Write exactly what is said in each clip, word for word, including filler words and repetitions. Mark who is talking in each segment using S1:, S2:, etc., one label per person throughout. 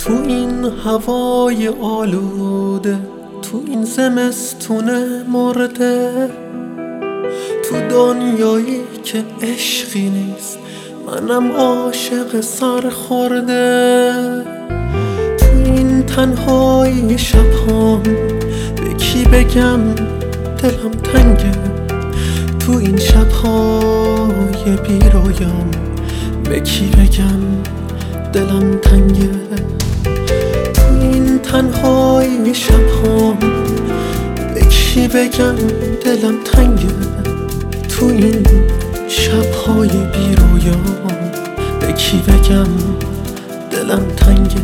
S1: تو این هوای آلوده، تو این زمستون مرده، تو دنیایی که عشقی نیست، منم عاشق سر خورده. تو این تنهایی شبهام به کی بگم دلم تنگه، تو این شبهای بیرویام به کی بگم دلم تنگه. تو این تنهایی شبهام به کی بگم دلم تنگه، تو این شبهای بیرویام به کی بگم دلم تنگه.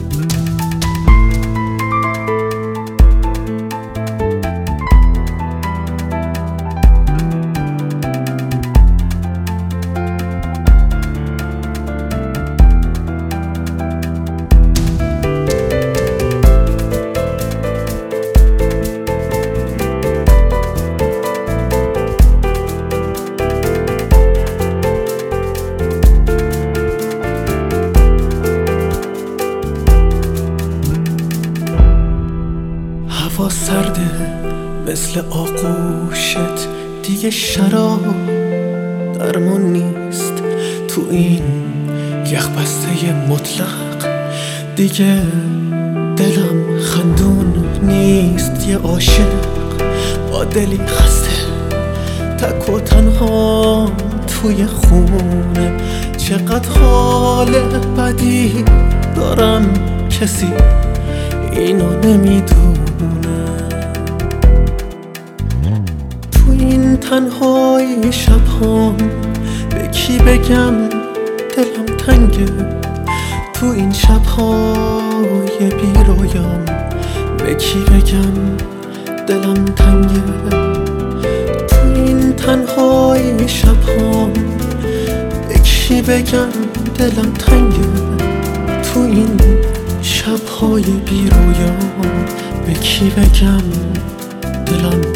S1: هوا سرده مثل آغوشت، دیگه شراب درمان نیست. تو این یخ بسته مطلق دیگه دلم خندون نیست. یه عاشق با دلی خسته، تک و تنها توی خونه، چقدر حال بدی دارم کسی اینو نمیدونه. تو این تنهایی شبهام به کی بگم دلم تنگه، تو این شبهای بیرویام به کی بگم دلم تنگه. تو این تنهایی شبهام به کی بگم دلم تنگه، تو این شبهای بیرویام به کی بگم دلم